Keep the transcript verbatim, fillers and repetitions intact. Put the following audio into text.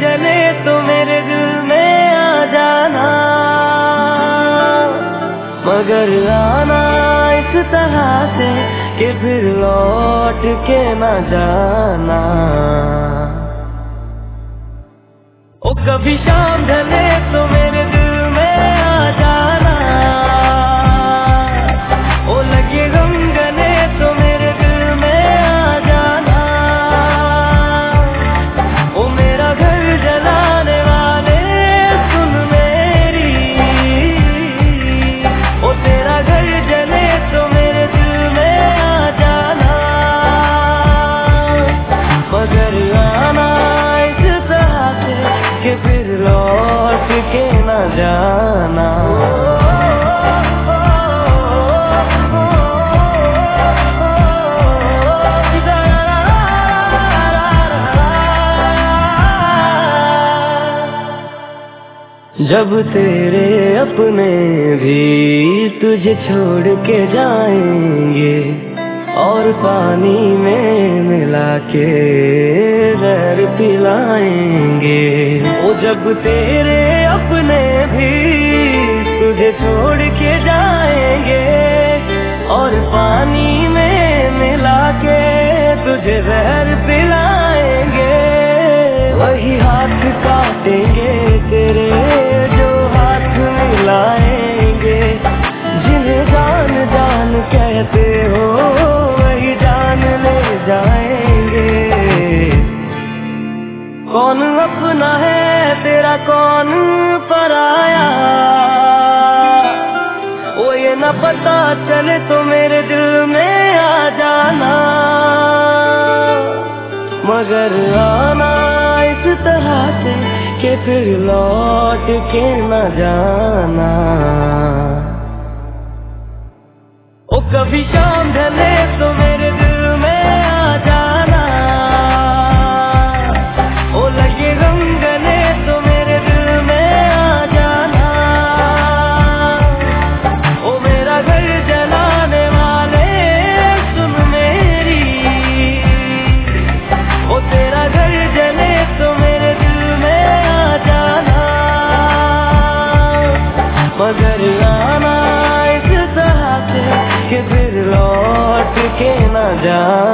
जले तो मेरे दिल में आ जाना, मगर आना इस तरह से कि फिर लौट के न जाना। ओ कभी शाम ढले तो मेरे दिल में आ जाना, ओ लगे गम गले तो मेरे दिल में आ जाना। ओ मेरा घर जलाने वाले सुन मेरी, ओ तेरा घर जले तो मेरे दिल में आ जाना, मगर आना इस तरह से कि फिर लौट के न जाना। जब तेरे अपने भी तुझे छोड़ के जाएंगे और पानी में मिला के जहर पिलाएंगे। ओ जब तेरे अपने भी तुझे छोड़ के जाएंगे और पानी में मिला के तुझे जहर पिलाएंगे, वही हाथ काटेंगे तेरे जो हाथ मिलाएंगे। जिन्हें जान जान कहते हो वही जान ले जाएंगे। कौन अपना है तेरा कौन पराया, ओ ये न पता चले तो मेरे दिल में आ जाना, मगर आना इस तरह से कि फिर लौट के न जाना। ओ कभी शाम ढले तो मेरे दिल में आ जाना, ओ लगे गम गले तो मेरे दिल में आ जाना। ओ मेरा घर जलाने वाले सुन मेरी, ओ तेरा घर जले तो मेरे दिल में आ जाना, मगर आना इस तरह से कि फिर लौट के न जाना।